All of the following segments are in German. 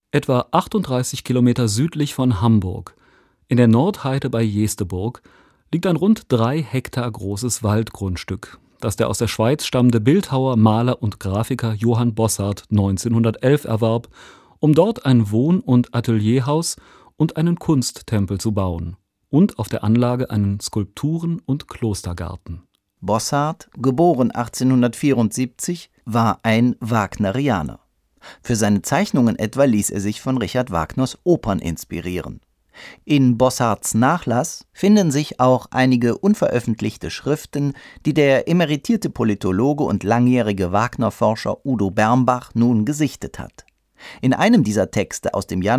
Etwa 38 Kilometer südlich von Hamburg, in der Nordheide bei Jesteburg, liegt ein rund 3 Hektar großes Waldgrundstück, das der aus der Schweiz stammende Bildhauer, Maler und Grafiker Johann Bossart 1911 erwarb, um dort ein Wohn- und Atelierhaus und einen Kunsttempel zu bauen und auf der Anlage einen Skulpturen- und Klostergarten. Bossart, geboren 1874, war ein Wagnerianer. Für seine Zeichnungen etwa ließ er sich von Richard Wagners Opern inspirieren. In Bossarts Nachlass finden sich auch einige unveröffentlichte Schriften, die der emeritierte Politologe und langjährige Wagner-Forscher Udo Bermbach nun gesichtet hat. In einem dieser Texte aus dem Jahr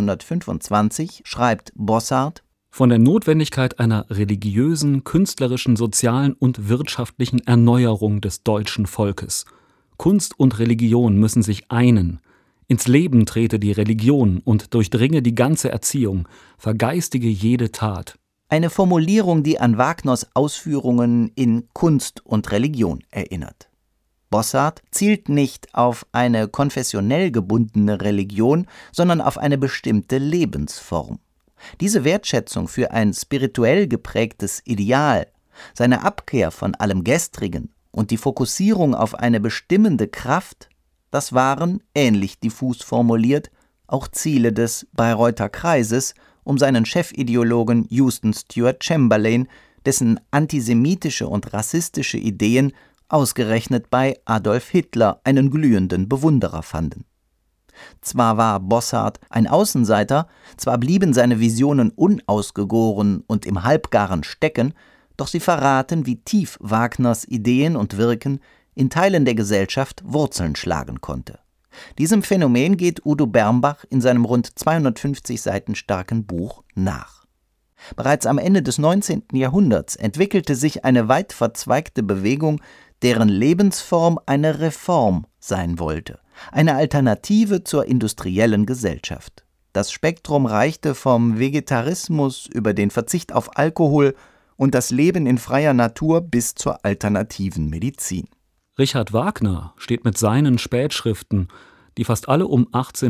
1925 schreibt Bossart: Von der Notwendigkeit einer religiösen, künstlerischen, sozialen und wirtschaftlichen Erneuerung des deutschen Volkes. Kunst und Religion müssen sich einen. Ins Leben trete die Religion und durchdringe die ganze Erziehung, vergeistige jede Tat. Eine Formulierung, die an Wagners Ausführungen in Kunst und Religion erinnert. Bossart zielt nicht auf eine konfessionell gebundene Religion, sondern auf eine bestimmte Lebensform. Diese Wertschätzung für ein spirituell geprägtes Ideal, seine Abkehr von allem Gestrigen und die Fokussierung auf eine bestimmende Kraft, das waren, ähnlich diffus formuliert, auch Ziele des Bayreuther Kreises um seinen Chefideologen Houston Stewart Chamberlain, dessen antisemitische und rassistische Ideen ausgerechnet bei Adolf Hitler einen glühenden Bewunderer fanden. Zwar war Bossart ein Außenseiter, zwar blieben seine Visionen unausgegoren und im Halbgaren stecken, doch sie verraten, wie tief Wagners Ideen und Wirken in Teilen der Gesellschaft Wurzeln schlagen konnte. Diesem Phänomen geht Udo Bermbach in seinem rund 250 Seiten starken Buch nach. Bereits am Ende des 19. Jahrhunderts entwickelte sich eine weit verzweigte Bewegung, deren Lebensform eine Reform sein wollte, eine Alternative zur industriellen Gesellschaft. Das Spektrum reichte vom Vegetarismus über den Verzicht auf Alkohol und das Leben in freier Natur bis zur alternativen Medizin. Richard Wagner steht mit seinen Spätschriften, die fast alle um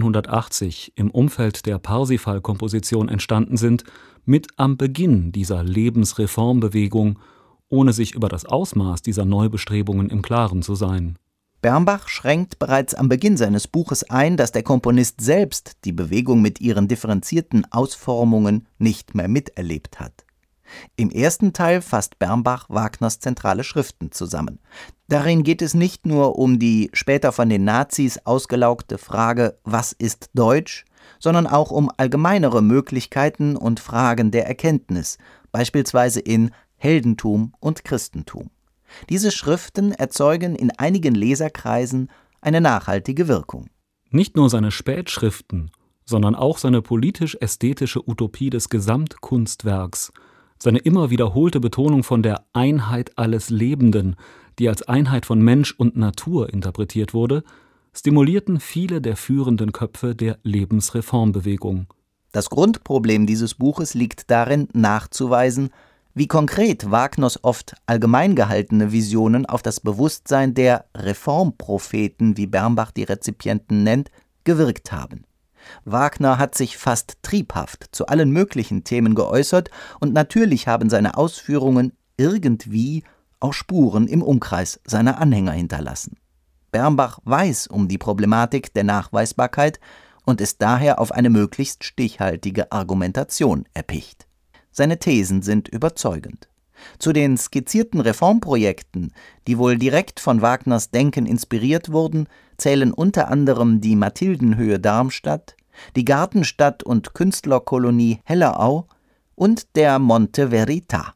1880 im Umfeld der Parsifal-Komposition entstanden sind, mit am Beginn dieser Lebensreformbewegung, ohne sich über das Ausmaß dieser Neubestrebungen im Klaren zu sein. Bermbach schränkt bereits am Beginn seines Buches ein, dass der Komponist selbst die Bewegung mit ihren differenzierten Ausformungen nicht mehr miterlebt hat. Im ersten Teil fasst Bermbach Wagners zentrale Schriften zusammen. Darin geht es nicht nur um die später von den Nazis ausgelaugte Frage »Was ist Deutsch?«, sondern auch um allgemeinere Möglichkeiten und Fragen der Erkenntnis, beispielsweise in »Heldentum und Christentum«. Diese Schriften erzeugen in einigen Leserkreisen eine nachhaltige Wirkung. Nicht nur seine Spätschriften, sondern auch seine politisch-ästhetische Utopie des Gesamtkunstwerks, seine immer wiederholte Betonung von der Einheit alles Lebenden, die als Einheit von Mensch und Natur interpretiert wurde, stimulierten viele der führenden Köpfe der Lebensreformbewegung. Das Grundproblem dieses Buches liegt darin, nachzuweisen, wie konkret Wagners oft allgemein gehaltene Visionen auf das Bewusstsein der Reformpropheten, wie Bermbach die Rezipienten nennt, gewirkt haben. Wagner hat sich fast triebhaft zu allen möglichen Themen geäußert und natürlich haben seine Ausführungen irgendwie auch Spuren im Umkreis seiner Anhänger hinterlassen. Bermbach weiß um die Problematik der Nachweisbarkeit und ist daher auf eine möglichst stichhaltige Argumentation erpicht. Seine Thesen sind überzeugend. Zu den skizzierten Reformprojekten, die wohl direkt von Wagners Denken inspiriert wurden, zählen unter anderem die Mathildenhöhe Darmstadt, die Gartenstadt- und Künstlerkolonie Hellerau und der Monte Verita.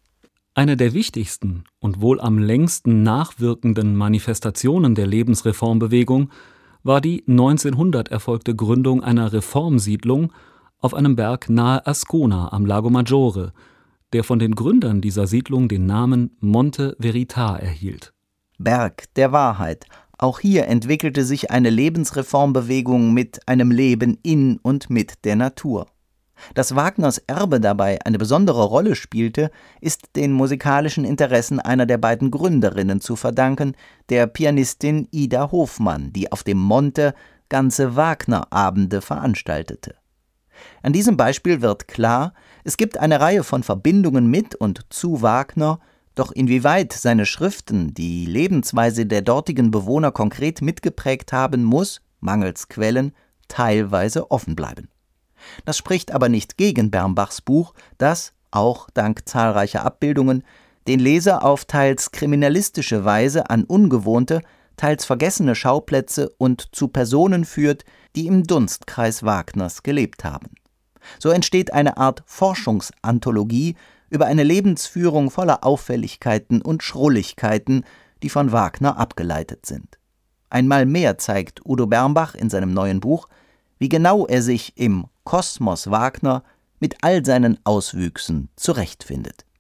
Eine der wichtigsten und wohl am längsten nachwirkenden Manifestationen der Lebensreformbewegung war die 1900 erfolgte Gründung einer Reformsiedlung auf einem Berg nahe Ascona am Lago Maggiore, der von den Gründern dieser Siedlung den Namen Monte Verita erhielt. Berg der Wahrheit. Auch hier entwickelte sich eine Lebensreformbewegung mit einem Leben in und mit der Natur. Dass Wagners Erbe dabei eine besondere Rolle spielte, ist den musikalischen Interessen einer der beiden Gründerinnen zu verdanken, der Pianistin Ida Hofmann, die auf dem Monte ganze Wagner-Abende veranstaltete. An diesem Beispiel wird klar, es gibt eine Reihe von Verbindungen mit und zu Wagner, doch inwieweit seine Schriften die Lebensweise der dortigen Bewohner konkret mitgeprägt haben, muss, mangels Quellen, teilweise offen bleiben. Das spricht aber nicht gegen Bernbachs Buch, das, auch dank zahlreicher Abbildungen, den Leser auf teils kriminalistische Weise an ungewohnte, teils vergessene Schauplätze und zu Personen führt, die im Dunstkreis Wagners gelebt haben. So entsteht eine Art Forschungsanthologie über eine Lebensführung voller Auffälligkeiten und Schrulligkeiten, die von Wagner abgeleitet sind. Einmal mehr zeigt Udo Bernbach in seinem neuen Buch, wie genau er sich im Kosmos Wagner mit all seinen Auswüchsen zurechtfindet.